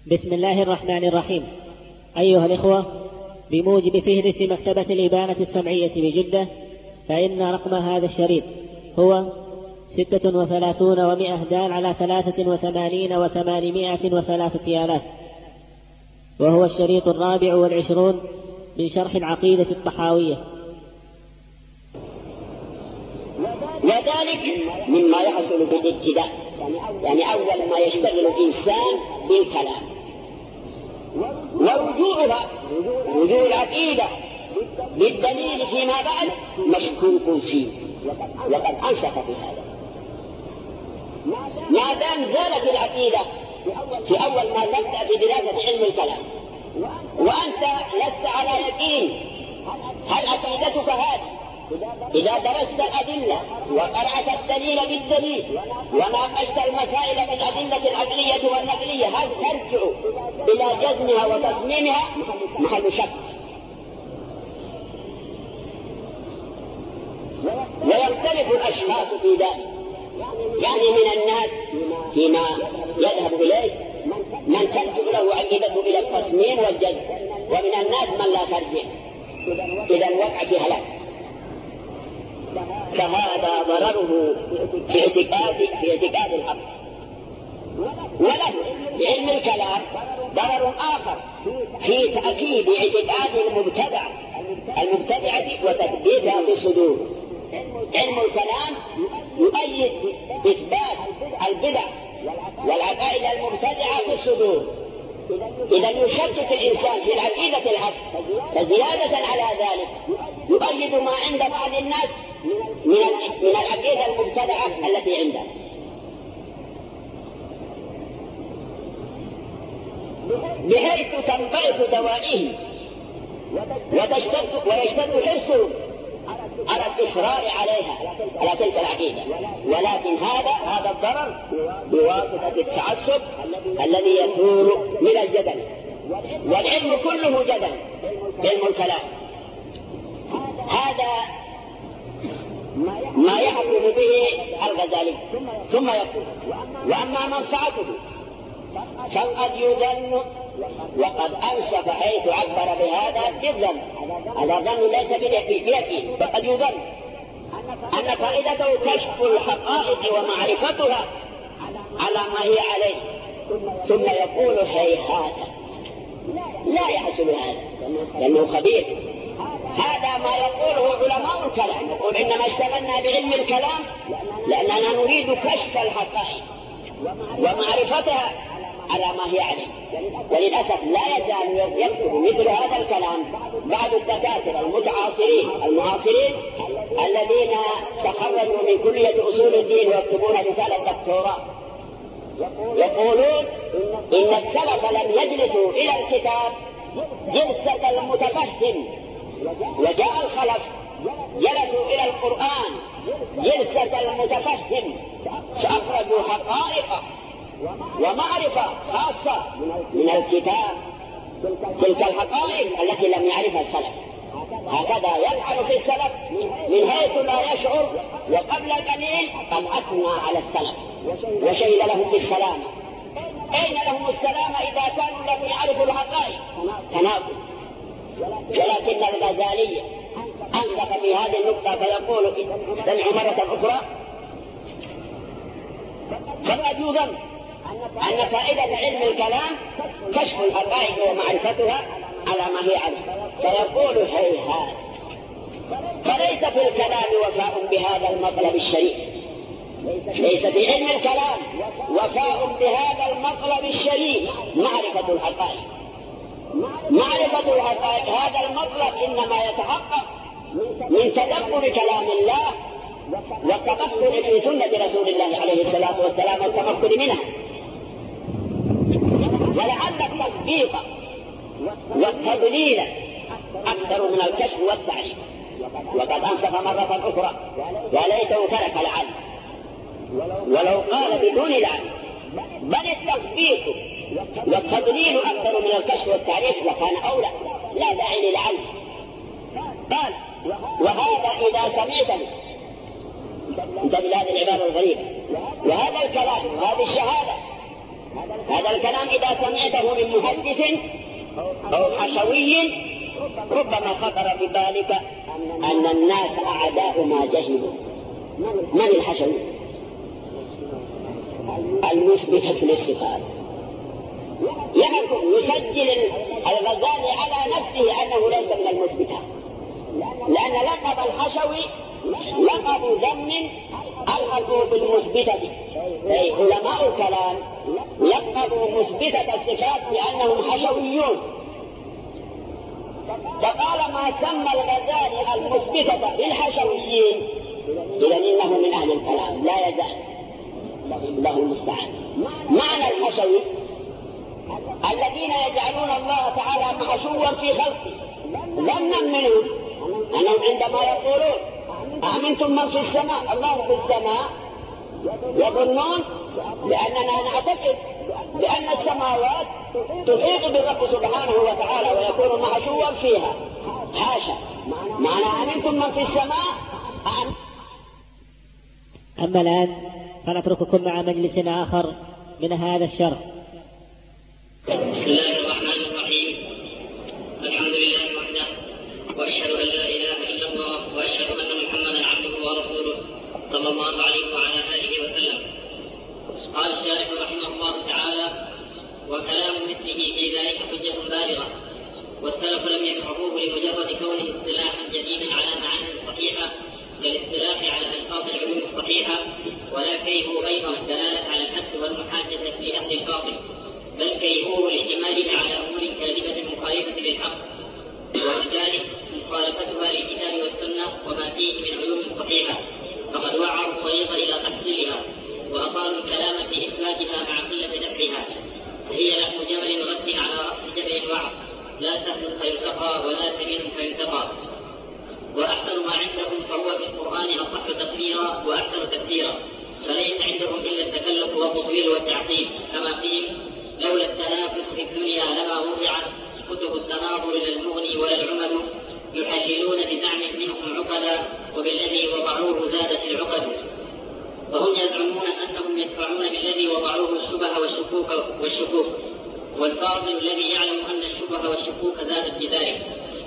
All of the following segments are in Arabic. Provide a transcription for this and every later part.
بسم الله الرحمن الرحيم. أيها الإخوة، بموجب فهرس مكتبة الإبانة السمعية بجدة، فإن رقم هذا الشريط هو 36 و100 دال على 83 و803 آلاف، وهو الشريط 24 من شرح العقيدة الطحاوية. وذلك مما يحصل بالابتداء، يعني أول ما يشتغل الإنسان بالكلام، ورجوع العقيدة بالدليل فيما بعد مشكوك فيه، وقد أنشط في هذا. ما دام زالت العقيدة في أول ما تبدأ بدراسة علم الكلام وأنت لست على يقين هل عقيدتك هذه، إذا درست الأدلة وقرأت الدليل بالدليل وناقشت المسائل بالأدلة العقلية والنقلية، هل ترجع إلى جزمها وتصميمها؟ محل شك. ويختلف الأشخاص في ذلك، يعني من الناس فيما يذهب إليه من ترجع له عقيدته إلى التصميم والجزم، ومن الناس من لا ترجع، إذا وقع في هلاك. فهذا ضرره في اعتقاد الحق. وله في علم الكلام ضرر آخر في تأكيد اعتقاد المبتدعة وتثبيتها في الصدور. علم الكلام يؤيد إثبات البدع والعقائد المبتدعة في الصدور. إذا يشكك الإنسان في العقيدة الحق، فزيادة على ذلك يؤيد ما عند بعض الناس من العقيدة المبتدعة التي عنده. بحيث تنبعث دوائه ويشتد حرصه على الإصرار على تلك العقيدة. ولكن هذا الضرر بواسطة التعصب الذي يثور من الجدل، والعلم كله جدل، علم الكلام. هذا ما يحكم به الغزالي. ثم يقول: وأما منفعته فقد يظن، وقد أنشف حيث عبر بهذا الظن. هذا الظن ليس باليقين، فقد يظن أن فائدته كشف الحقائق ومعرفتها على ما هي عليه. ثم يقول: هيهات، لا يحصل هذا لأنه خبير. هذا ما يقوله علماء الكلام، يقول: إنما اشتغلنا بعلم الكلام لأننا نريد كشف الحقائق ومعرفتها على ما هي عليه. وللأسف لا يزال يكتب مثل هذا الكلام بعض الدكاترة المعاصرين الذين تخرجوا من كلية أصول الدين ويكتبون رسالة دكتوراه، يقولون إن السلف لم يجلسوا إلى الكتاب جلسة المتفهم، وجاء الخلف جلسوا إلى القرآن جلسة المتفهم، فأخرجوا حقائق ومعرفة خاصة من الكتاب، تلك الحقائق التي لم يعرفها السلف. هكذا يفعل في السلف من حيث لا يشعر، وقبل قليل قد أثنى على السلف وشهد لهم بالسلامة. أين لهم السلامة إذا كانوا لم يعرفوا الحقائق؟ تناقض. ولكن الغزالي أنطق في هذه النقطة فيقول: سمعوا مرة أخرى: فقد يظن أن فائدة علم الكلام كشف الحقائق ومعرفتها على ما هي عليه. فيقول: هيهات، فليس في الكلام وفاء بهذا المطلب الشريف. ليس في علم الكلام وفاء بهذا المطلب الشريف، معرفة الحقائق. معرفة الحقائق هذا المطلب إنما يتحقق من تدبر كلام الله والتفكر في سنة رسول الله عليه الصلاة والسلام والتفكر منها. ولعل التصديق والتدليل أكثر من الكشف والتعريف. وقد أنصف مرة أخرى: وليته ترك العلم ولو قال بدون العلم، بل التصديق والتدليل أكثر من الكشف والتعريف لكان أولى، لا داعي للعلم. قال: وهذا إذا سمعتني، انتبه لهذه العبارة الغريبة، وهذا الكلام وهذه الشهادة هذا الكلام إذا سمعته من محدث أو حشوي ربما خطر ببالك أن الناس أعداء ما جهلوا. من الحشوي؟ المثبت للصفات. يسجل الغزالي على نفسه أنه ليس من المثبتة، لأن لقب الحشوي لقب ذم ألحقوا بالمثبتة. أي علماء الكلام لقبوا مثبتة الصفات لأنهم حشويون، فطالما سمى الغزالي المثبتة للحشويين إذا إنه من أهل الكلام لا يزال له المستعان. معنى الحشوي الذين يجعلون الله تعالى محشوا في خلقه ظنا منهم أنهم عندما يقولون أأمنتم من في السماء، الله في السماء، يظنون بأننا نعتقد بأن السماوات تحيط بالرب سبحانه وتعالى ويكون محشوا فيها. حاشا، معنى أأمنتم من في السماء. أما الآن فنترككم مع مجلس آخر من هذا الشرح. بسم الله الرحمن الرحيم. الحمد لله وحده، وأشهد أن لا إله إلا الله، وأشهد أن محمدا عبده ورسوله صلى الله عليه وعلى آله وسلم. قال الشارح رحمه الله تعالى: وكلام مثله في ذلك حجة بالغة، والسلف لم يشرحوه لمجرد كونه اصطلاحا جديدا على معاني صحيحة كالاصطلاح على ألفاظ العلوم الصحيحة، ولا كيفوا أيضا الدلالة على الحث والمحاجة في أهل الباطل، بل كيفوه لاحتماله على أمور كاذبة مخالفة للحق، وبذلك مخالفتها للكتاب والسنة وما فيه من علوم صحيحة، فقد وعروا الطريق إلى تحصيلها وأطالوا الكلام في إثباتها مع قلة نفعها، فهي لحم جمل غث على رأس جبل وعر، لا سهل فيلتقى ولا سمين فيلتقى. وأحسن ما عندهم فهو في القرآن أصح تقريرا وأحسن تفسيرا، فليس عندهم إلا التكلف والتطويل والتعقيد، كما قيل: لولا التنافس في الدنيا لما وضعت كتب التناظر للمغني ولا العمد، يحللون بزعم منهم عقلا، وبالذي وضعوه زادت العقد. وهم يزعمون أنهم يدفعون بالذي وضعوه الشبه والشكوك، والفاضل الذي يعلم أن الشبه والشكوك زادت في ذلك.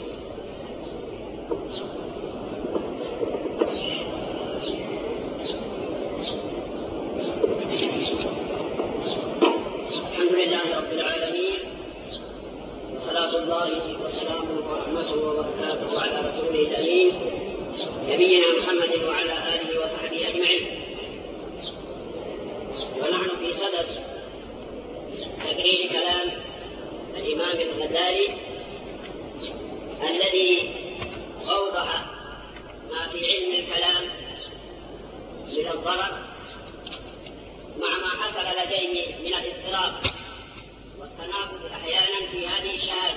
الحمد لله رب العالمين، وصلاة الله وسلامه ورحمته وبركاته على رسوله الأمين نبينا محمد وعلى آله وصحبه أجمعين. ونحن في صدد تقرير كلام الإمام الغزالي الذي أوضح ما في علم الكلام من الضرر مع ما حصل لديه من الاضطراب والتناقض أحيانا في هذه الشهادة،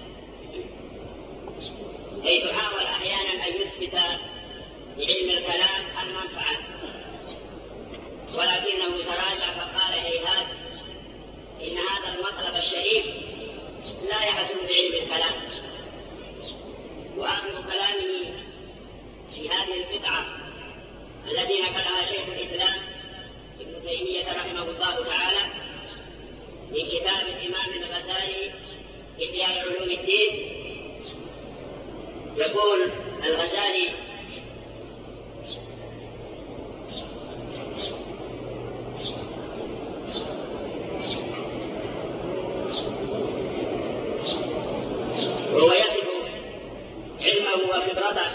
حيث حاول أحيانا أن يثبت بعلم الكلام المنفعة، ولكنه تراجع فقال: هيهات، إن هذا المطلب الشريف لا يحصل بعلم الكلام. وآخر كلامه في هذه البدعة التي نقلها شيخ الإسلام ابن تيمية رحمه الله تعالى من كتاب الإمام الغزالي إحياء علوم الدين، يقول الغزالي: وهو يصف علمه وخبرته،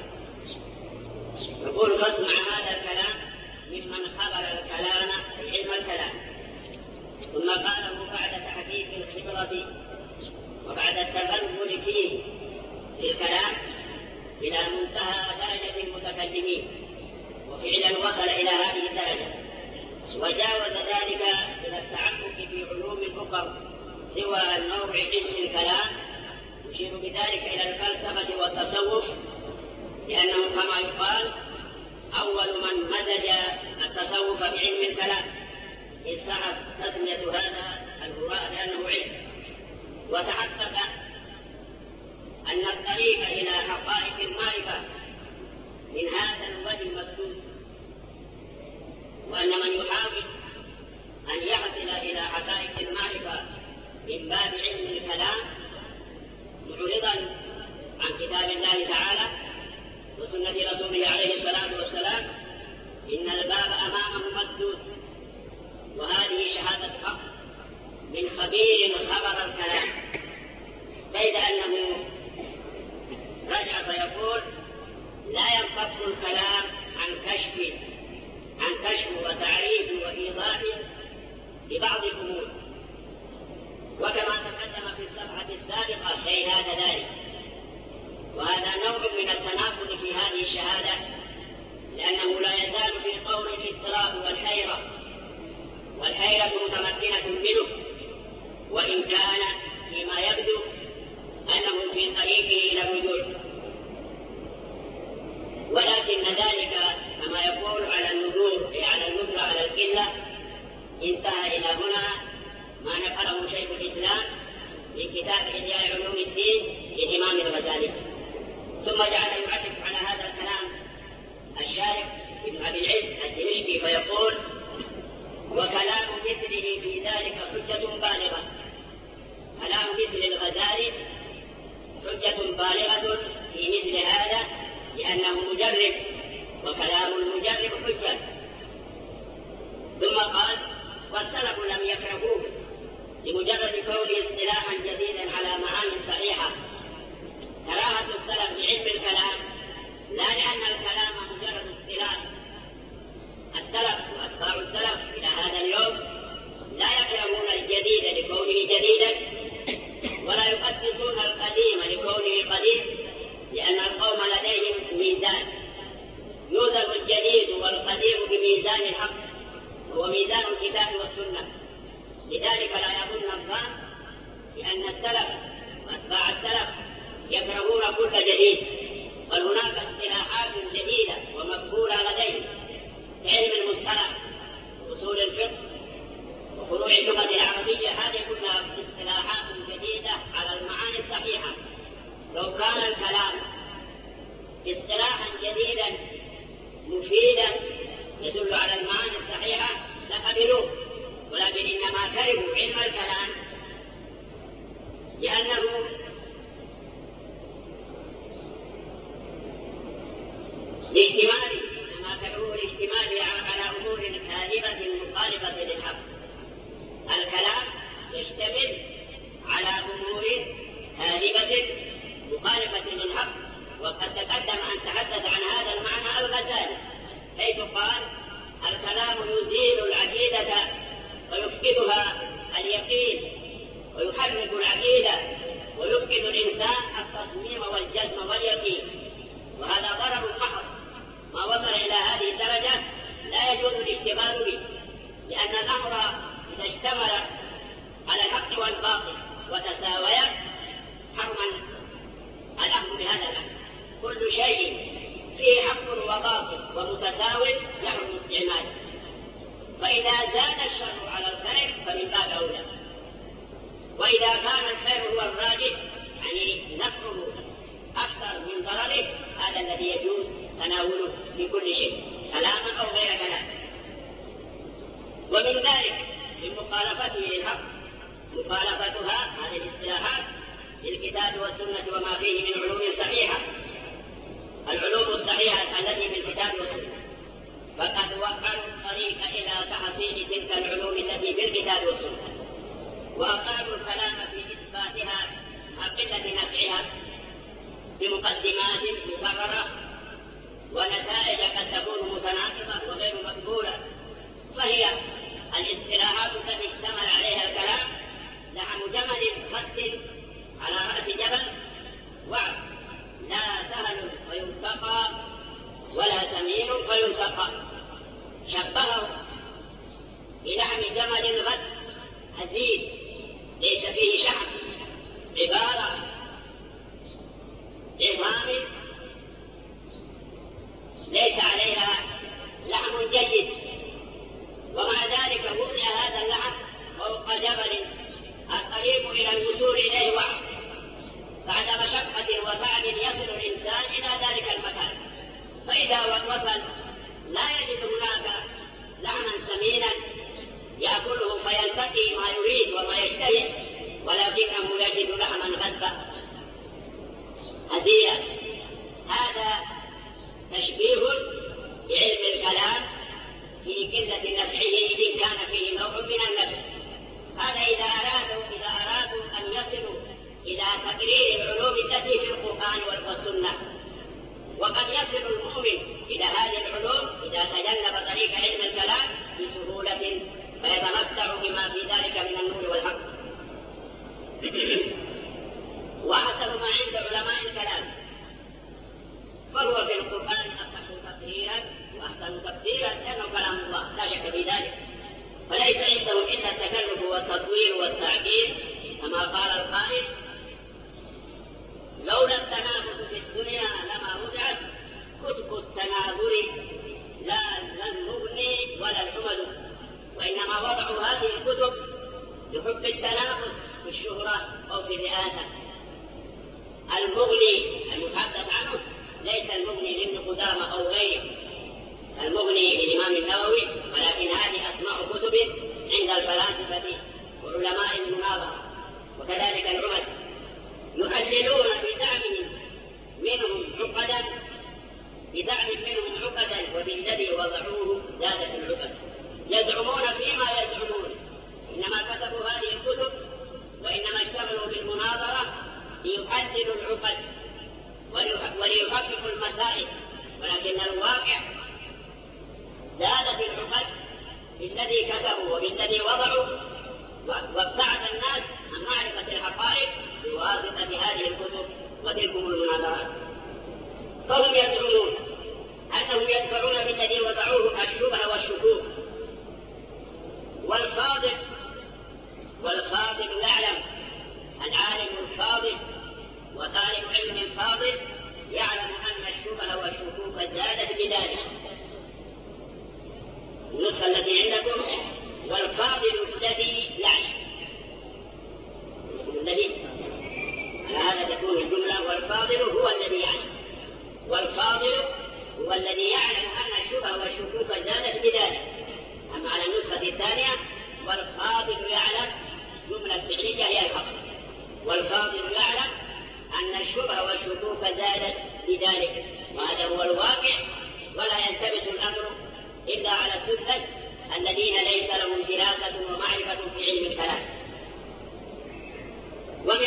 يقول: قد مع هذا الكلام ممن خبر الكلام علم الكلام، ثم قاله بعد تحقيق الخبرة وبعد التغلغل فيه في الكلام إلى منتهى درجة المتكلمين، وفعلا وصل إلى هذه الدرجة، وجاوز ذلك إلى التعمق في علوم أخرى سوى النوع علم الكلام، يشير بذلك إلى الفلسفة والتصوف، لأنه كما يقال: أول من مزج التصوف بعلم الكلام، إذ صحت تسمية هذا الهراء لأنه علم، وتحقق أن الطريق إلى حقائق المعرفة من هذا الوجه المسدود، وأن من يحاول أن يصل إلى حقائق المعرفة من باب علم الكلام معرضا عن كتاب الله تعالى وسنة رسوله عليه الصلاة والسلام، إن الباب أمامه مسدود. وهذه شهادة حق من خبير خبر الكلام، بيد أنه رجع فيقول لا ينفك الكلام عن كشف وتعريف وإيضاح لبعض الأمور، وكما تقدم في الصفحة السابقة شيء هذا ذلك. وهذا نوع من التناقض في هذه الشهادة، لأنه لا يزال في قول الاضطراب والحيرة متمكنة منه، وإن كان فيما يبدو أنه في طريقه إلى الرجوع، ولكن ذلك كما يقول على النذور على القلة. انتهى إلى هنا ما نقله شيخ الإسلام من كتاب إحياء علوم الدين للإمام الغزالي، ثم جعل يعرف على هذا الكلام الشارح ابن أبي العز الدمشقي فيقول: وكلام مثله في ذلك حجة بالغة. كلام مثل الغزالي حجة بالغة في مثل هذا، لأنه مجرب، وكلام المجرب حجة. ثم قال: والسلف لم يكرهوه لمجرد كونه اصطلاحا جديدا على معاني صحيحة. كراهة السلف لعلم الكلام لا لأن الكلام مجرد اصطلاح. السلف وأتباع السلف إلى هذا اليوم لا يكرهون الجديد لكونه جديدا، ولا يقدسون القديم لكونه قديم، لأن القوم لديهم ميزان يوزن الجديد والقديم بميزان الحق، هو ميزان الكتاب والسنة. لذلك لا يظن الظان بأن السلف وأتباع السلف يكرهون كل جديد، بل هناك اصطلاحات جديدة ومقبولة لديهم في علم المصطلح وأصول الفقه وفروع اللغة العربية. هذه كلها اصطلاحات جديدة على المعاني الصحيحة. لو كان الكلام اصطلاحا جديدا مفيدا يدل على المعاني الصحيحة لقبلوه، ولكن إنما كرهوا علم الكلام لأنه لاجتماعه، إنما كرهوه لاجتماعه على أمور كاذبة مخالفة للحق. الكلام يشتمل على أمور كاذبة مخالفة للحق، وقد تقدم أن تحدث عن هذا المعنى الغزالي، حيث قال: الكلام يزيل العقيدة ويفقدها اليقين، ويحرك العقيدة ويفقد الإنسان التصميم والجزم واليقين. وهذا ضرر محض، ما وصل إلى هذه الدرجة لا يجوز الاشتغال به، لأن الأمر إذا اشتمل على الحق والباطل وتساويا حرما الأخذ بهذا الأمر. كل شيء فيه حق وباطل ومتساو يحرم استعماله، فإذا زاد الشر على الخير فمن باب أولى، وإذا كان الخير هو الراجح يعني نفعه أكثر من ضرره، هذا الذي يجوز تناوله في كل شيء كلاما أو غير كلام. ومن ذلك من مخالفته للحق مخالفتها هذه الاصطلاحات للكتاب والسنة وما فيه من علوم صحيحة. العلوم الصحيحة التي في الكتاب والسنة، فقد وقعوا الطريق إلى تحصيل تلك العلوم التي في الكتاب والسنة، وأقاموا الكلام في إثباتها عن قلة نفعها بمقدمات مكررة ونتائج قد تكون متناقضة وغير مقبولة. فهي الاصطلاحات التي اشتمل عليها الكلام لحم جمل خد على رأس جبل وعد، لا سهل فينتقى ولا سمين فينتقى. شبهه بلحم جمل غد هزيل ليس فيه شعر، عبارة عظام ليس عليها لحم جيد، ومع ذلك وضع هذا اللحم فوق جبل القريب إلى الوصول إليه وعد. بعد مشقة وتعب يصل الإنسان إلى ذلك المكان، فإذا وصل لا يجد هناك لحما سمينا يأكله ينتقي ما يريد وما يشتهي، ولكنه يجد لحما غذبا هديا. هذا تشبيه بعلم الكلام في قلة نفعه إذ كان فيه نوع من النفع. هذا إذا أرادوا أن يصلوا إلى تقرير العلوم التي في القرآن والسنة. وقد يصل المؤمن إلى هذه العلوم إذا تجنب طريق علم الكلام بسهولة، فيتمتع بما في ذلك من النور والحق. وأحسن ما عند علماء الكلام فهو في القرآن أصح تقريرا وأحسن تفسيرا، لأنه كلام الله لا شك في ذلك، فليس عندهم إلا التكلف والتطوير والتعديل. كما قال القائل: لولا التنافس في الدنيا لما وضعت كتب التناظر لا المغني ولا الحمد، وإنما وضعوا هذه الكتب لحب التنافس في الشهرة أو في الرئاسة. المغني المتحدث عنه ليس المغني لابن قدامة أو غيره، المغني للإمام النووي، ولكن هذه أسماء كتب عند الفلاسفة وعلماء المناظرة. وكذلك العمد يحللون بدعم منهم عقدا وبالذي وضعوه زادت العقد. يزعمون فيما يزعمون، إنما كتبوا هذه الكتب وإنما اشتغلوا بالمناظرة ليحللوا العقد وليحققوا المسائل، ولكن الواقع زادت العقد بالذي كتبوا وبالذي وضعوا، وابتعد الناس عن معرفة الحقائق بواسطة هذه الكتب وتلكم المناظرات. فهم يزعمون أنهم يدفعون بالذي وضعوه الشبه والشكوك. والفاضل يعلم، العالم الفاضل وطالب علم فاضل يعلم أن الشبه والشكوك زادت بذلك. النسخة التي عندكم: والفاضل الذي يعلم، على هذا تكون الجملة: والفاضل هو الذي يعلم. والفاضل هو الذي يعلم أن الشبه والشكوك زادت بذلك. أما على النسخة الثانية: والفاضل يعلم، جملة فعلية هي الحق. والفاضل يعلم أن الشبه والشكوك زادت بذلك، وهذا هو الواقع، ولا يلتبس الأمر إلا على السذج الذين ليس لهم دراسة ومعرفة في علم الكلام. ومن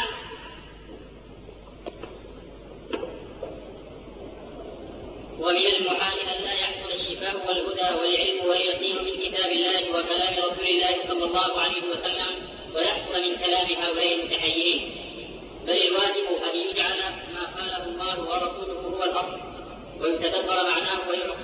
المحال أن لا يحصل الشفاء والهدى والعلم واليقين من كتاب الله وكلام رسول الله صلى الله عليه وسلم، ويحصل من كلام هؤلاء المتحيرين، بل الواجب أن يجعل ما قاله الله ورسوله هو الأصل، ويتدبر معناه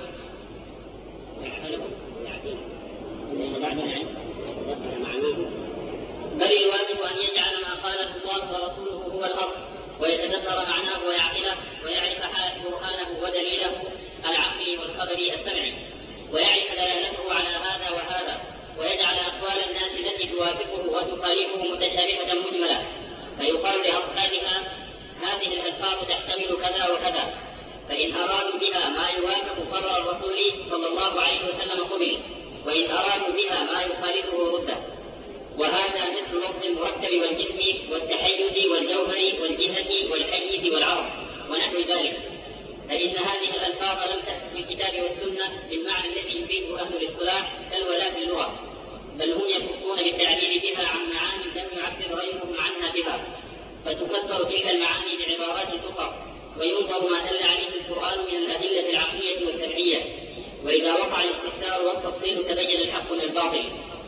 بل الواجب أن يجعل ما قاله الله ورسوله هو الأصل، ويتدبر معناه ويعقله، ويعرف برهانه ودليله العقلي والخبري السمعي، ويعرف دلالته على هذا وهذا، ويجعل أقوال الناس التي توافقه وتخالفه متشابهة مجملة، فيقال لأصحابها: هذه الألفاظ تحتمل كذا وكذا، فإن أرادوا بها ما يوافق قرار الرسول صلى الله عليه وسلم قبل، وإن أرادوا بها ما يخالفه رده. وهذا مثل لفظ المركب والجسم والتحيز والجوهر والجهة والحيز والعرض ونحو ذلك، فإن هذه الألفاظ لم تأت في الكتاب والسنة بالمعنى الذي يريده أهل الاصطلاح بل ولا في اللغة، بل هم يكفون بالتعبير بها عن معاني لم يعبر غيرهم عنها بها، فتفسر تلك المعاني بعبارات أخرى، وينظر ما دل عليه القرآن من الأدلة العقلية والشرعية، وإذا وقع الاستفسار والتفصيل تبين الحق من الباطل.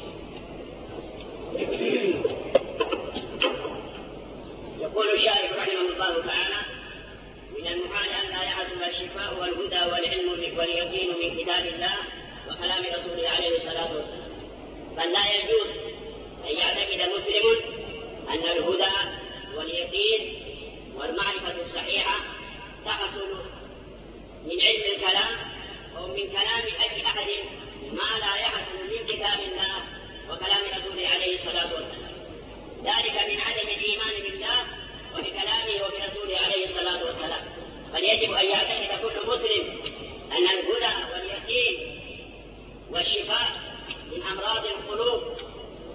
يقول الشارح رحمه الله تعالى: من المحال أن لا يحصل الشفاء والهدى والعلم واليقين من كتاب الله وكلام رسوله عليه الصلاة والسلام، بل لا يجوز أن يعتقد مسلم أن الهدى واليقين والمعرفة الصحيحة تحصل من علم الكلام أو من كلام أي أحد ما لا يحصل من كتاب الله وكلام رسوله عليه الصلاة والسلام، ذلك من عدم الإيمان بالله وبكلامه وبرسوله عليه الصلاة والسلام. فليجب أن يعتقد كل مسلم أن الهدى واليقين والشفاء من أمراض القلوب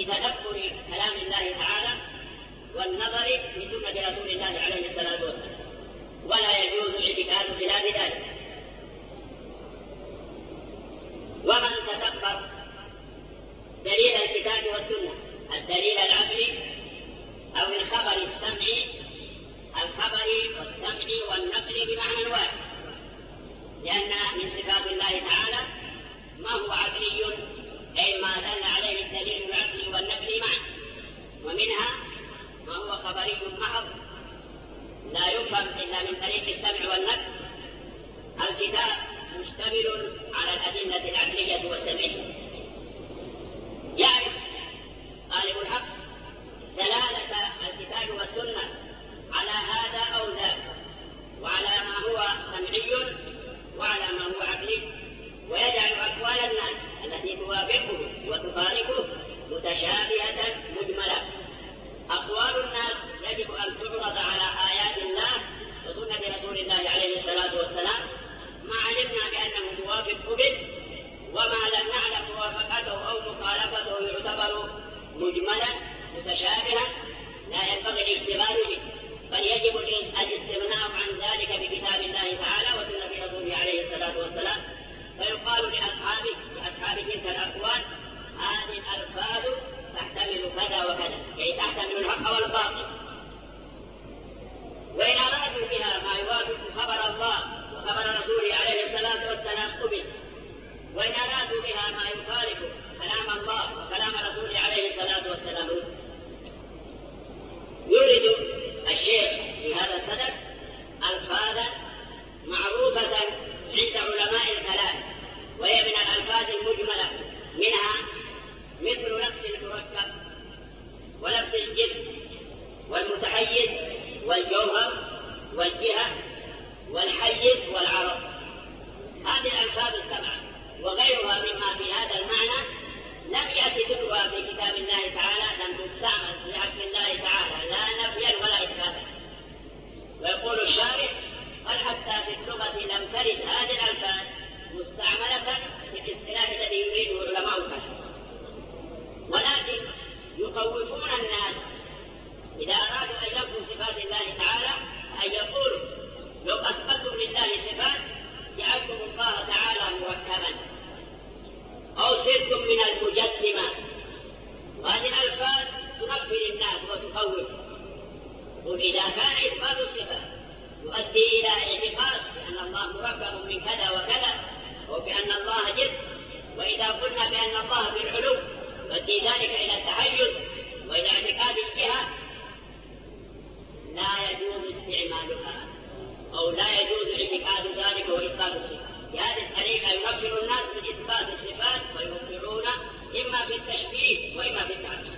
بتدبر كلام الله تعالى والنظر في سنة رسول الله عليه الصلاة والسلام، ولا يجوز الاعتقاد خلاف ذلك. ومن تدبر دليل الكتاب والسنة، الدليل العقلي أو الخبر السمعي، الخبر والسمع والنقل بمعنى واحد، لأن من صفات الله تعالى ما هو عقلي أي ما دل عليه الدليل العقلي والنقل معا، ومنها ما هو خبري محض لا يفهم إلا من طريق السمع والنقل. الكتاب مشتمل على الأدلة العقلية والسمعية، يعرف طالب الحق دلالة الكتاب والسنة على هذا أو ذاك، وعلى ما هو سمعي وعلى ما هو عقلي، ويجعل أقوال الناس التي توافقه وتفارقه متشابهة مجملة. أقوال الناس يجب أن تعرض على آيات الله وسنة رسول الله عليه الصلاة والسلام، ما علمنا بأنه موافق به، وما لم نعلم موافقته أو مخالفته يعتبر مجملا متشابها لا ينبغي الاشتغال به، بل يجب الاستغناء عن ذلك بكتاب الله تعالى وسنة رسوله عليه الصلاة والسلام. فيقال لأصحاب تلك الأقوال هذه الألفاظ تحتمل كذا وكذا، أي تحتمل الحق والباطل، وإن أرادوا بها ما يوافق خبر الله وخبر رسوله عليه الصلاة والسلام قبل، وإن أرادوا بها ما يخالف كلام الله وكلام رسوله عليه الصلاة والسلام. يورد الشيخ في هذا الصدد ألفاظا معروفة عند علماء الكلام، وهي من الألفاظ المجملة، منها مثل لفظ المركب ولفظ الجسم والمتحيز والجوهر والجهة والحيز والعرض. هذه الألفاظ السبعة وغيرها مما في هذا المعنى لم يأتي ذكرها في كتاب الله تعالى، لم تستعمل في حق الله تعالى لا نفيا ولا إثباتا. ويقول الشارح: بل حتى في اللغة لم ترد هذه الألفاظ مستعملة في الاصطلاح الذي يريده علماء الكلام، ولكن يخوفون الناس إذا أرادوا أن ينفوا صفات الله تعالى أن يقولوا: لو أثبتوا لله صفات جعلتم الله تعالى مركبا أو صرتم من المجسمة. وهذه الألفاظ تنفر الناس وتخوف. وإذا كان إثبات الصفات يؤدي إلى اعتقاد بأن الله مركب من كذا وكذا وبأن الله جسم، وإذا قلنا بأن الله بالعلو يؤدي ذلك إلى التحيز وإلى اعتقاد الجهة، لا يجوز استعمالها أو لا يجوز اعتقاد ذلك وإثبات الصفات. بهذه الطريقة ينفر الناس بإثبات الصفات ويوقعون إما في التشبيه وإما في التعطيل.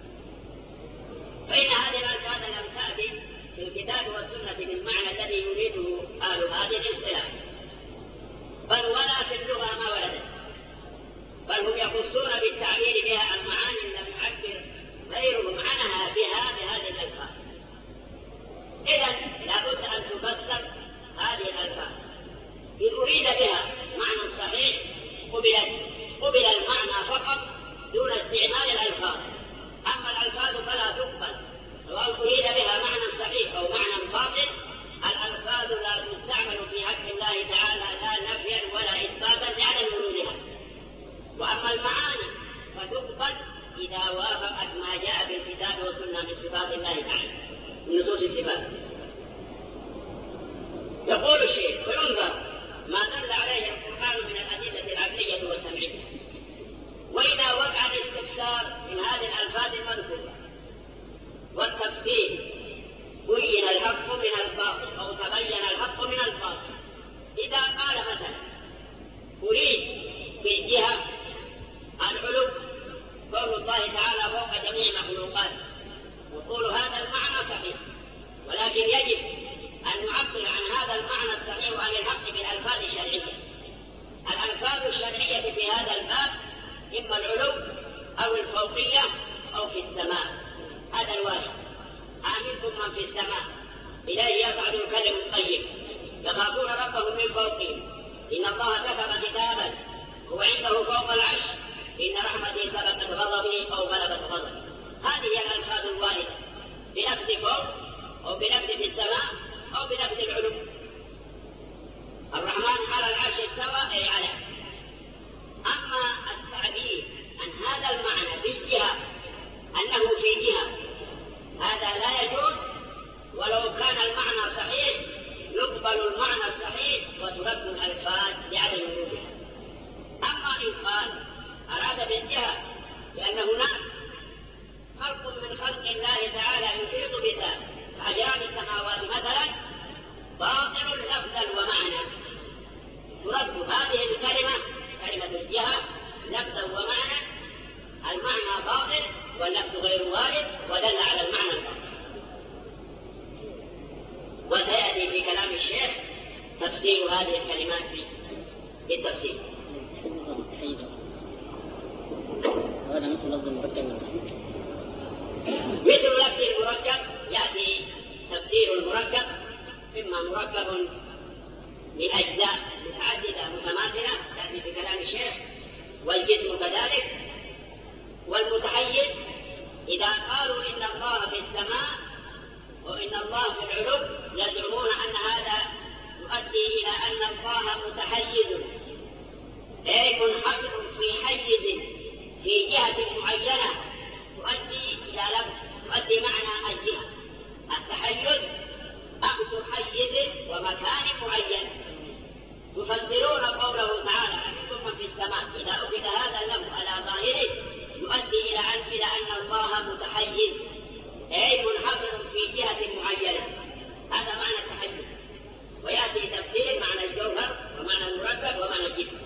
فإن هذه الألفاظ لم تأتي في الكتاب والسنة بالمعنى الذي يريده أهل هذه الاصطلاح، بل ولا في اللغة ما وردت، بل هم يخصون بالتعبير بها المعاني لم يعبر غيرهم عنها بهذه الألفاظ. إذن لابد أن تفسر هذه الألفاظ. إن أريد بها معنى صحيح قبل المعنى فقط دون استعمال الألفاظ، أما الألفاظ فلا تقبل. سواء أريد بها معنى صحيح أو معنى باطل، الألفاظ لا تستعمل في حق الله تعالى لا نفيا ولا إثباتا لعدم وجودها. وأما المعاني فتقبل إذا وافقت ما جاء في الكتاب والسنة من صفات الله تعالى، من نصوص الصفات. يقول الشيخ: وينظر ما دل عليه القرآن من الأدلة العقلية والسمعية. وإذا وقع الاستفسار من هذه الألفاظ المذكورة والتفسير بين الحق من الباطل أو تبين الحق من الباطل. إذا قال مثلا: أريد بالجهة العلو قول الله تعالى فوق جميع مخلوقاته، يقول هذا المعنى صحيح، ولكن يجب أن نعبر عن هذا المعنى الصحيح عن الحق بالألفاظ الشرعية. الألفاظ الشرعية في هذا الباب إما العلو أو الفوقية أو في السماء. هذا الواجب. آمنتم من في السماء إليه يصعد الكلم الطيب يخافون ربهم من فوقهم إن الله كتب كتابا هو عنده فوق العرش إن رحمتي سبقت غضبي أو غلبت غضبي. هذه هي الألفاظ الواردة بلفظ فوق أو بلفظ في السماء أو بلفظ العلو. الرحمن على العرش استوى أي على. أما التعبير عن هذا المعنى في الجهة أنه في جهة هذا لا يجوز، ولو كان المعنى صحيح يقبل المعنى الصحيح وترد الألفاظ لعدم وجودها. أما إن قال أراد بالجهة لأن هناك خلق من خلق الله تعالى يحيط بذاته كأجرام السماوات مثلا باطل لفظا ومعنى، ترد هذه الكلمة كلمة الجهة لفظا ومعنى، المعنى باطل واللفظ غير وارد ودل على المعنى الباطل. وسيأتي في كلام الشيخ تفسير هذه الكلمات بالتفسير. وهذا مثل لفظ المركب. مثل لفظ المركب يأتي تفسير المركب إما مركب من أجزاء متعددة متماثلة يأتي في كلام الشيخ، والجسم كذلك، والمتحيز إذا قالوا إن الله في السماء وإن الله في العلو يزعمون أن هذا يؤدي إلى أن الله متحيز أي منحصر في حيز في جهة معينة تؤدي معنى الجهة. التحيز أخذ حيز ومكان معين. يفسرون قوله تعالى أنتم من في السماء إذا أخذ هذا اللفظ على ظاهره يؤدي إلى أن الله متحيز أي منحصر في جهة معينة، هذا معنى التحيز. ويأتي تفسير معنى الجوهر ومعنى المركب ومعنى الجسم.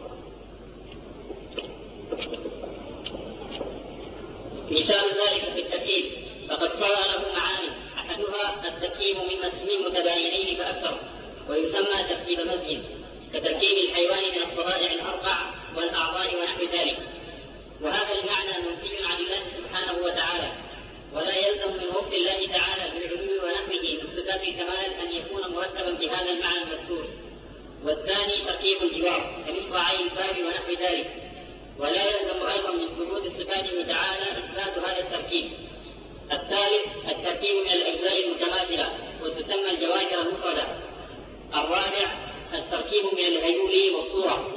مثال ذلك في التركيب فقد صار له معاني، أحدها التركيب من اسمين متباينين فأكثر ويسمى تركيب مزج، كتركيب الحيوان من الطبائع الأربع والأعضاء ونحو ذلك. وهذا المعنى منفي عن الله سبحانه وتعالى، ولا يلزم من وصف الله تعالى بالعلو ونحوه من صفات الكمال أن يكون مركبا بهذا المعنى المذكور. والثاني تركيب الجوار كمصراعي الباب ونحو ذلك. ولا يلزم أيضا من ثبوت صفاته تعالى إثبات هذا التركيب. الثالث التركيب من الأجزاء المتماثلة وتسمى الجواهر المفردة. الرابع التركيب من الهيول والصورة.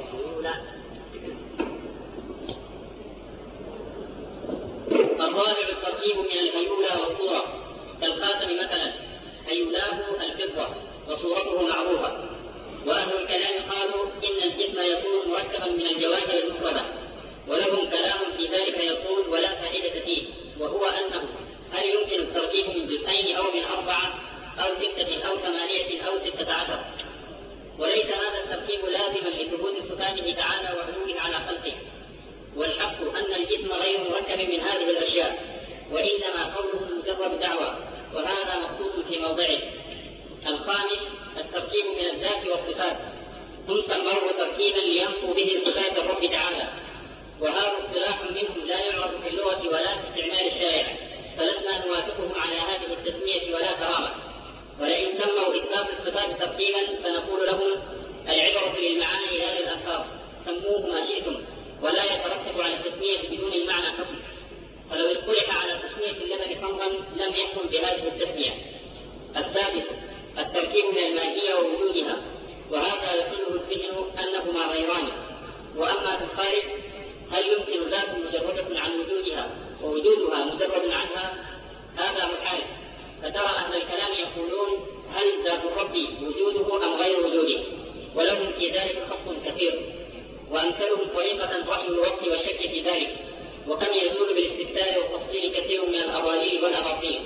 الرابع التركيب من الهيولى والصورة كالخاتم مثلا، هيولاه الفضة وصورته معروفة. وأهل الكلام قالوا إن الجسم يكون مركبا من الجواهر المفردة، ولهم كلام في ذلك يقول ولا فائدة فيه، وهو أنه هل يمكن التركيب من جزئين أو من 4 أو 6 أو 8 أو 16؟ وليس هذا التركيب لازما لثبوت صفاته تعالى وعلوه على خلقه. والحق أن الجسم غير مركب من هذه الأشياء، وإنما قوله مجرد دعوة، وهذا مخصوص في موضعه. الخامس التركيب من الذات والصفات، هم سموه تركيبا لينفوا به صفات الرب تعالى، وهذا اصطلاح منهم لا يعرف في اللغة ولا في استعمال الشارع، فلسنا نوافقهم على هذه التسمية ولا كرامة. ولئن سموا إثبات الصفات تركيبا فنقول لهم العبرة للمعاني لا للألفاظ، سموه ما شئتم، ولا يترتب على التسمية بدون المعنى حكم. فلو اصطلح على تسمية اللبن خمرا لم يحكم بهذه التسمية. السادس التركيب من الماهية ووجودها، وهذا يقوله الذهن أنهما غيران. وأما في الخارج هل يمكن ذات مجردة عن وجودها ووجودها مجرد عنها؟ هذا محال. فترى أهل الكلام يقولون هل ذات الرب وجوده أم غير وجوده، ولهم في ذلك خط كثير. وأمثلهم طريقة رحم الوقت والشك في ذلك، وكم يزول بالاستفسار والتفصيل كثير من الأضاليل والأباطيل.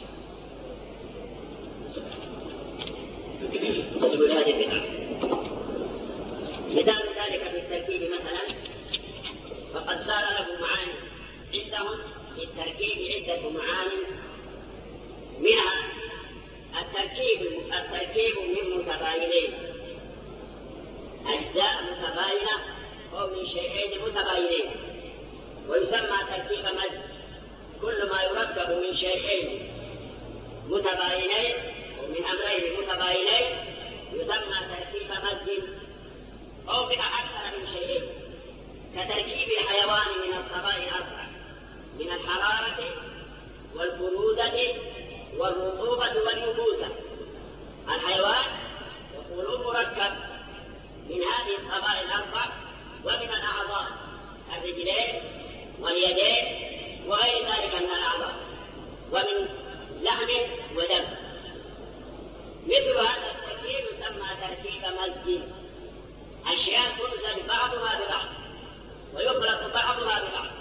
مثال ذلك في التركيب مثلا فقد صار له معاني. عندهم في التركيب عدة معاني، منها التركيب من متباينين، أجزاء متباينة أو من شيئين متباينين، ويسمى تركيب مزج. كل ما يركب من شيئين متباينين ومن أمرين كتركيب الحيوان من الطبائع الأربعة من الحرارة والبرودة والرطوبة واليبوسة. الحيوان يكون مركب من هذه الطبائع الأربع ومن الأعضاء الرجلين واليدين وغير ذلك من الأعضاء ومن لحم ودم. مثل هذا التركيب يسمى تركيب مزج، أشياء تمزج بعضها ببعض ويخلط بعضها ببعض.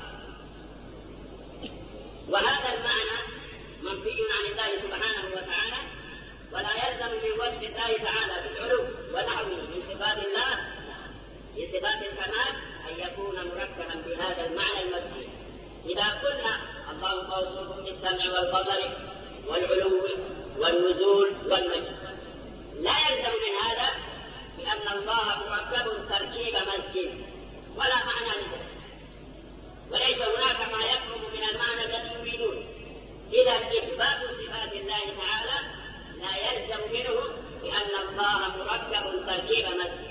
وهذا المعنى منفي عن الله سبحانه وتعالى، ولا يلزم من وجه الله تعالى بالعلو ونحوه من صفات الله في صفات الكمال أن يكون مركبا بهذا المعنى المذكور. إذا قلنا الله موصوف بالسمع والبصر والعلو والنزول والمجد، لا يلزم من هذا بأن الله مركب تركيب مزج، ولا معنى لذلك، وليس هناك ما يقرب من المعنى الذي يريدون. إذا إثبات صفات الله تعالى لا يلزم منه بأن الله مركب تركيب مزج.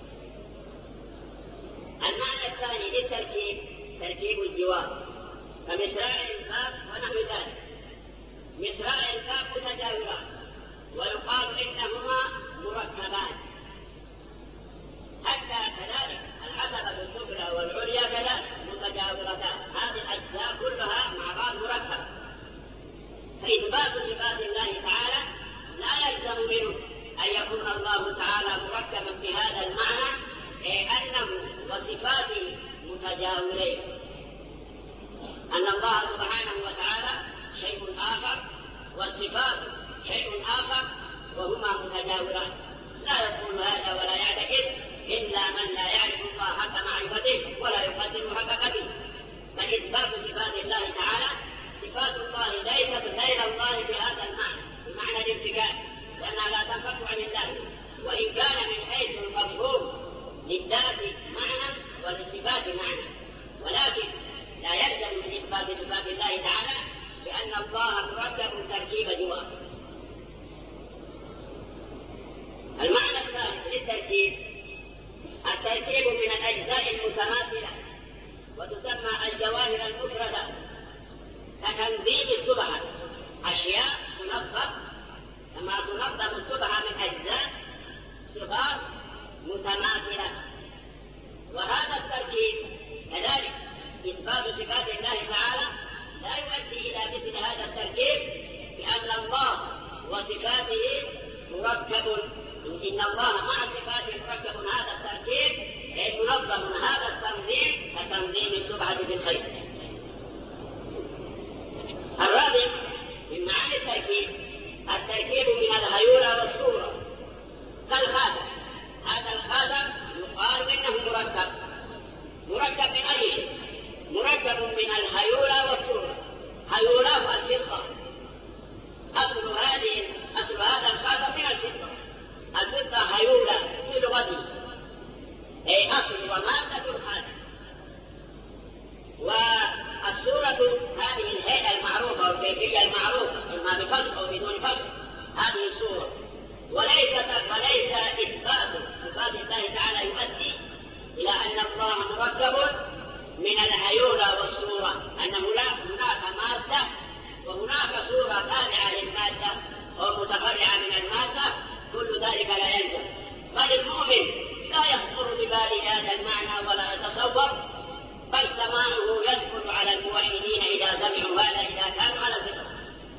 المعنى الثاني للتركيب تركيب الجوار، فمصراع الكاف ونحو ذلك. مصراع الكاف متجاوران ويقال إنهما مركبان، حتى كذلك العتبة السفلى والعليا كذلك متجاورتان، هذه الأجزاء كلها مع بعض مركبة. فإثبات صفات الله تعالى لا يلزم منه أن يكون الله تعالى مركبا بهذا المعنى، أنه وصفاته متجاورين، أن الله سبحانه وتعالى شيء آخر والصفات شيء آخر وهما متجاوران. لا يقول هذا ولا يعتقد إلا من لا يعرف الله حق معرفته ولا يقدر حق قدره. فإثبات صفات الله تعالى صفات الله ليست غير الله بهذا المعنى، بمعنى الارتكاز، لأنها لا تنفك عن الله، وإن كان من حيث المفهوم للذات معنى وللصفات معنى، ولكن لا يلزم من إثبات صفات الله تعالى بأن الله مركب تركيب جوار. المعنى الثالث للتركيب التركيب من الأجزاء المتماثلة، وتسمى الجواهر المفردة، كتنظيم السبحة، أشياء تنظم كما تنظم السبحة من أجزاء صغار متماثلة. وهذا التركيب كذلك إثبات صفات الله تعالى لا يؤدي إلى مثل هذا التركيب، بأن الله وصفاته مركب، إن الله مع صفاته مركب. هذا التركيب ينظم هذا التنظيم كتنظيم السبحة في الخير. الرابع من معاني التركيب من الهيولى والصورة كالخاتم. هذا الخاتم يقال إنه مركب من أي شيء؟ مركب من الهيولى والصورة. هيولاه الفضة، أصل هذا الخاتم من الفضة. الفضة هيولى في لغته، أي أصل ومادة الخاتم. والصورة هذه الهيئة المعروفة والكيفية المعروفة، إما بفصل أو بدون فصل، هذه الصورة. وليس إثبات صفات الله تعالى يؤدي إلى أن الله مركب من الهيولى والصورة، أن هناك مادة وهناك صورة تابعة للمادة أو متفرعة من المادة، كل ذلك لا يلزم. بل المؤمن لا يخطر ببال هذا المعنى ولا يتصور، بل زمانه يدخل على الموحدين إذا سمعوا هذا، إذا كانوا على الفطرة.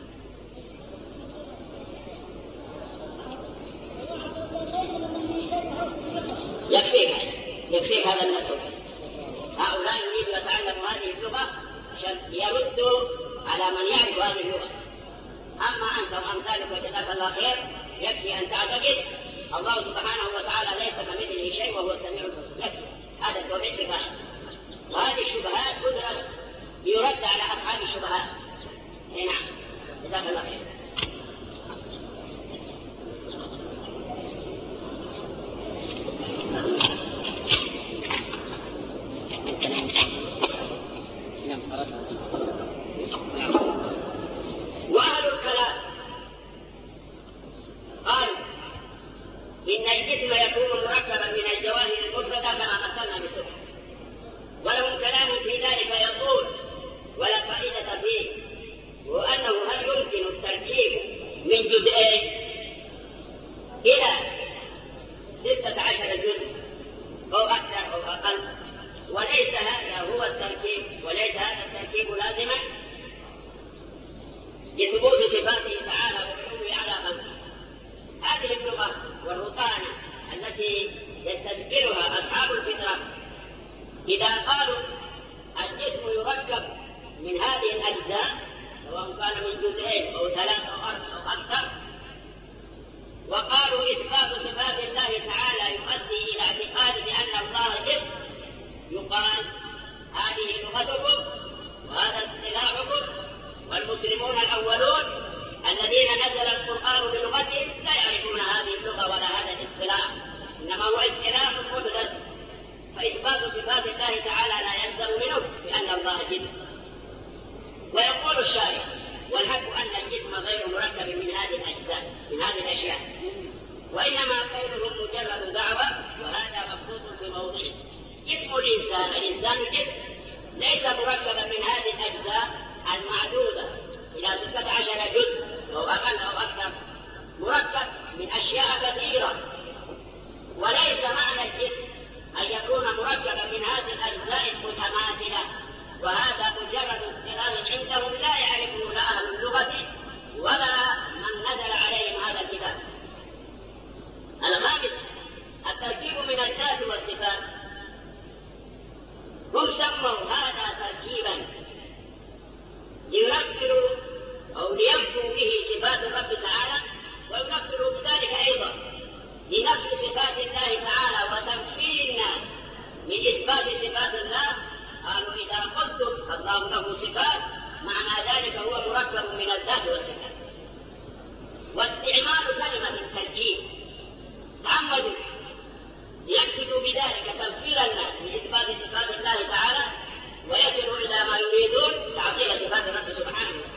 يكفيك هذا النسب. هؤلاء يريدوا يتعلموا هذه اللغة عشان يردوا على من يعرف هذه اللغة. أما أنت وأمثالك وجزاك الله خير، يكفي أن تعتقد الله سبحانه وتعالى ليس كمثله شيء وهو السميع البصير. يكفي هذا التوحيد كفاية. وهذه الشبهات تدرس يرد على أصحاب الشبهات. نعم، جزاك الله خير. وأهل الكلام قالوا إن الجسم يكون مركبا من الجواهر المفردة كما مثلنا بالسبحة، وليس هذا هو التركيب، وليس هذا التركيب لازما لثبوت صفاته تعالى وعلوه على خلقه. هذه اللغة والرقانة التي يستذكرها أصحاب الفطرة إذا قالوا الجسم يركب من هذه الأجزاء سواء كان من جزئين أو ثلاث أو أربع أو أكثر، وقالوا إثبات صفات الله تعالى يؤدي إلى اعتقاد بأن الله جسم، يقال هذه لغتكم وهذا اصطلاحكم، والمسلمون الأولون الذين نزل القرآن بلغتهم لا يعرفون هذه اللغة ولا هذا الاصطلاح، إنما هو اصطلاح محدث. فإثبات صفات الله تعالى لا يلزم منه بأن الله جسم. ويقول الشارع والحق أن الجسم غير مركب من هذه الأجزاء من هذه الأشياء، وإنما قولهم مجرد دعوة، وهذا مبسوط في موضعه. جسم الإنسان جسم ليس مركبا من هذه الأجزاء المعدودة إلى 16 جزء أو أقل أو أكثر، مركب من أشياء كثيرة. وليس معنى الجسم أن يكون مركبا من هذه الأجزاء المتماثلة، وهذا مجرد اصطلاح عندهم لا يعرفون أهل اللغة ولا من نزل عليهم هذا الكتاب. الخامس التركيب من الذات والصفات. هم سموا هذا تركيبا لينكروا أو لينفوا به صفات الرب تعالى، وينكروا بذلك أيضا لنفي صفات الله تعالى وتنفير الناس من إثبات صفات الله. قالوا إذا قلتم الله له صفات معنى ذلك هو مركب من الذات والصفات. واستعمال كلمة التركيب تعمدوا ليقصدوا بذلك تنفير الناس من إثبات صفات الله تعالى ويصلوا إلى ما يريدون تعطيل صفات الرب سبحانه وتعالى.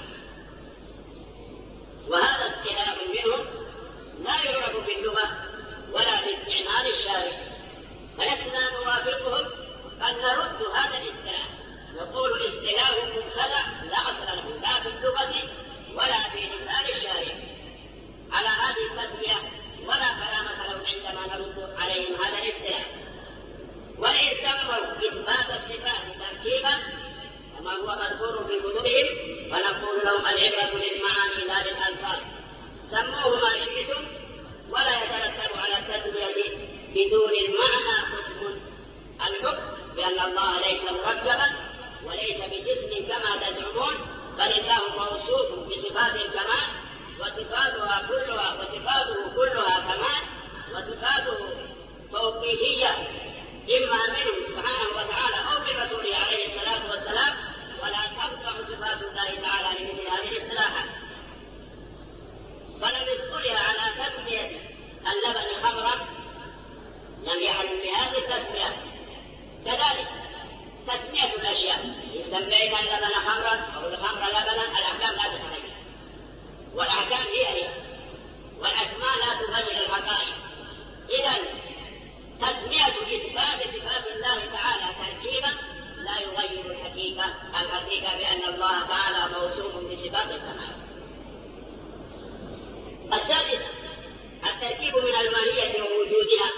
وهذا استعمال منهم لا يعرف في اللغة ولا في استعمال الشارع، فلسنا نوافقهم أن نرد هذا الاصطلاح، نقول اصطلاح مبتدع لا أصل له لا في اللغة ولا في لسان الشارع على هذه التسمية، ولا كلامة لهم عندما نرد عليهم هذا الاصطلاح. وإن سموا إثبات الصفات تركيبا كما هو مذكور في كتبهم فنقول لهم العبرة للمعاني لا للألفاظ. سموه ما شئتم ولا يترتب على التسمية بدون المعنى حكم. الحكم بأن الله ليس مركبا وليس بجسم كما تزعمون، بل الله موصوف بصفات الكمال وصفاته كلها كمال، وصفاته توقيفية إما منه سبحانه وتعالى أو من رسوله عليه الصلاة والسلام، ولا تبقى صفات الله تعالى لمثل هذه الاصطلاحات. ولم يدخلها على تسمية اللبن خمرا لم يحل بهذه التسمية. كذلك تسمية الأشياء إن سميت اللبن خمرا أو الخمر لبنا الأحكام لا تتغير، والأحكام هي والأسماء لا تغير الحقائق. إذن تسمية إثبات صفات الله تعالى تركيبا لا يغير الحقيقة بأن الله تعالى موصوف بصفات الكمال. السادس التركيب من الماهية ووجودها،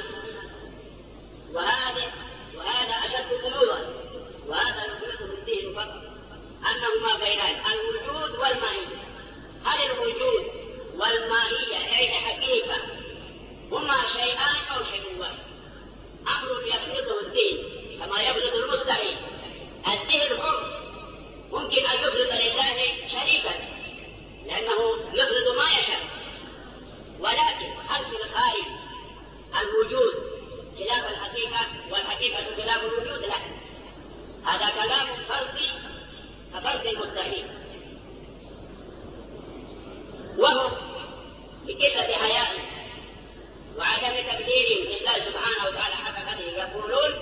وهذا أشد غموضا، وهذا نفرده الذهن فقط أنهما بينان الوجود والماهية. هل الوجود والماهية أي حقيقة هما شيئان أو شيء واحد؟ أمر يفرضه الذهن كما يفرض المستحيل. الذهن حر ممكن أن يفرض لله شريكا لأنه يفرض ما يشاء، ولكن هل في الخارج الوجود خلاف الحقيقة والحقيقة خلاف الوجود؟ لا، هذا كلام فرضي كفرض المستحيل. وهم بقلة حياء وعدم تقدير لله سبحانه وتعالى حقيقته يقولون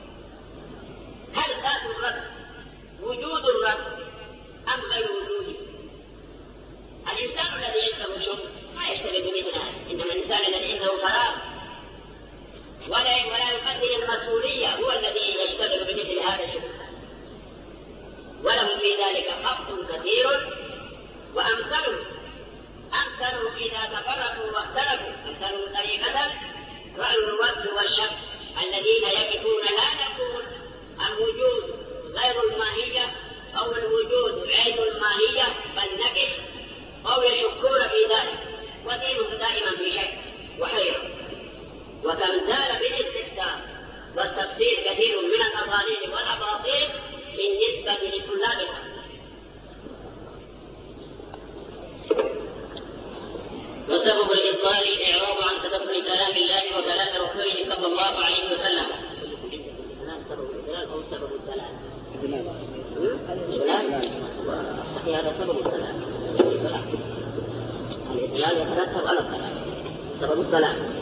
هل ذات الرب وجود الرب أم غير وجوده؟ الإنسان الذي عنده شغل ما يشتغل بمثل هذا، إنما الإنسان الذي عنده فراغ ولا يقدر المسؤولية هو الذي يشتغل بمثل هذا الشغل. ولهم في ذلك خط كثير وأمثلهم إذا تفرقوا واختلفوا أمثلوا طريقة رأي الوجه والشك الذين يقفون لا نقول الوجود غير الماهية أو الوجود عين الماهية بل نقف أو يشكون في ذلك، ودينهم دائما في شك وحيرة. وكم زال بالاستحسان والتفسير كثير من الأضاليل والأباطيل بالنسبة لطلابها. وسبب الإضلال إعراض عن تدبر كلام الله وكلام رسوله صلى الله عليه وسلم. سبب الإضلال أو سبب الضلال؟ هذا سبب الضلال. الإضلال يترتب على الضلال، سبب الضلال.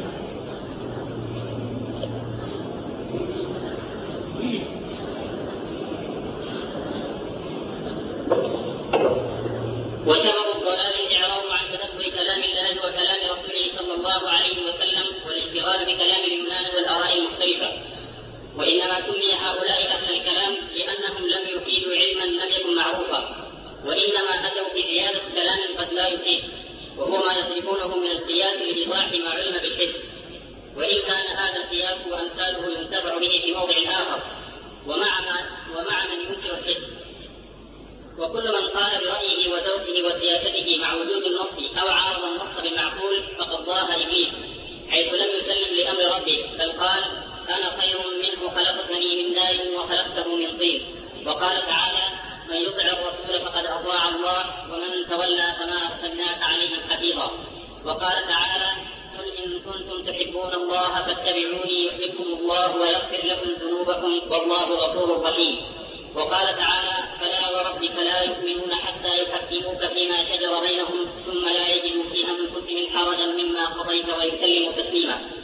وسبب الضلال إعراض عن تدبر كلام الله وكلام رسوله صلى الله عليه وسلم والاشتغال بكلام اليونان والآراء المختلفة. وإنما سمي هؤلاء أهل الكلام لأنهم لم يفيدوا علما لم يكن معروفا، وإنما أتوا بزيادة كلام قد لا يفيد، وهو ما يصرفونه من القياس لإيضاح ما علم بالحس. وإن كان هذا القياس وأمثاله ينتفع به في موضع آخر ومع من ينكر الحس. وكل من قال برأيه وذوقه وسياسته مع وجود النص أو عارض النص بالمعقول فقد ضاه إبليس، حيث لم يسلم لأمر ربه، بل قال: أنا خير منه، خلقتني من نار وخلقته من طين. وقال تعالى: من يطع الرسول فقد أطاع الله، ومن تولى فما أرسلناك عليهم حفيظا. وقال تعالى: قل إن كنتم تحبون الله فاتبعوني يحببكم الله ويغفر لكم ذنوبكم والله غفور رحيم. وقال تعالى: فلا وربك لا يؤمنون حتى يحكموك فيما شجر بينهم ثم لا يجدوا في أنفسهم حرجا مما قضيت ويسلموا تسليما.